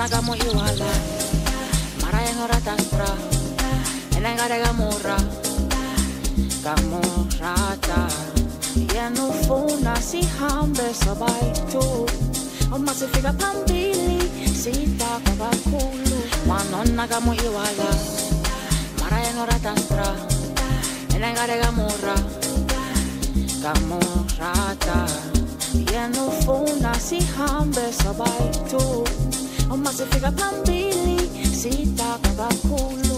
kamo iwala mara yenoratastra enengarega murra kamurata yenufuna sihambe sabaitu uma sifika phambili sitaka kakhulu wanona kamo iwala mara yenoratastra enengarega murra kamurata yenufuna sihambe sabaitu uma sifika phambili sitaka kakhulu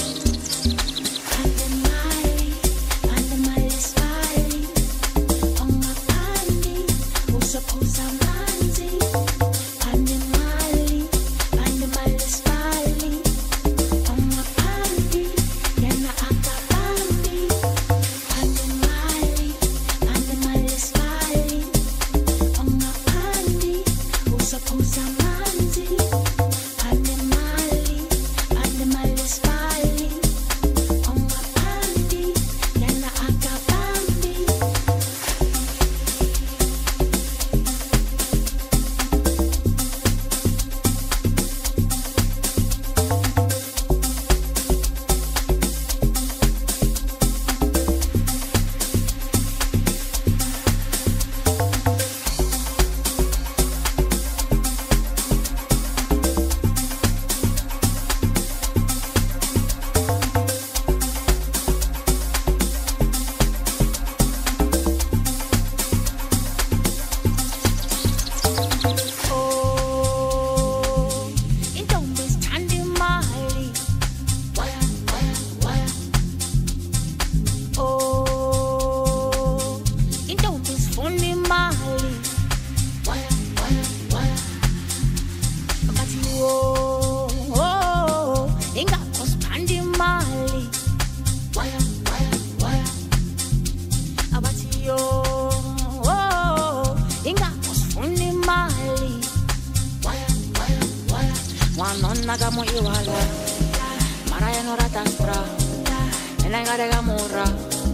wanona kamo iwala mara yenoratastra enengarega murra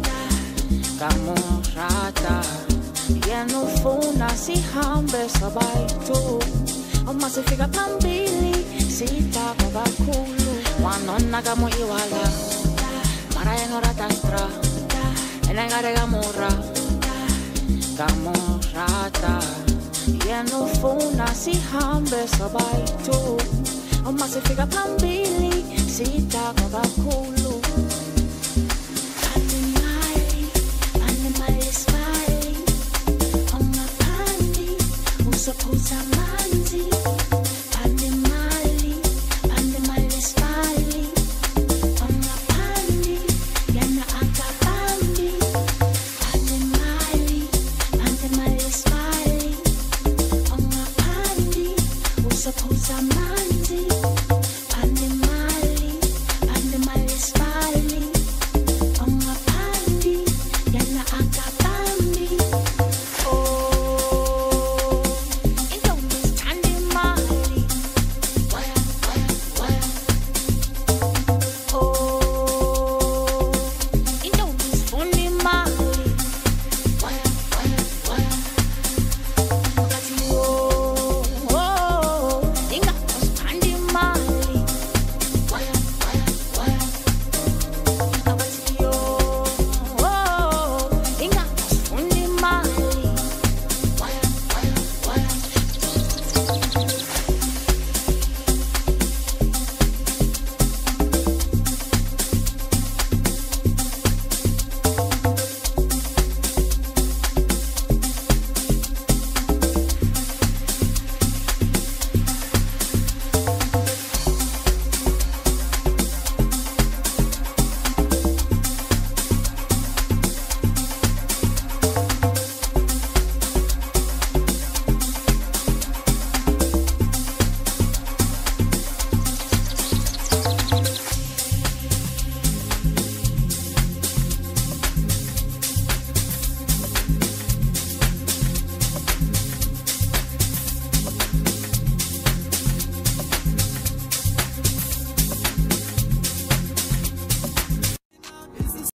kamurata yenufuna sihambe sabaitu uma sifika phambili sitaka kakhulu wanona kamo iwala mara yenoratastra enengarega murra kamurata yenufuna sihambe sabaitu uma sifika phambili sitaka kakhulu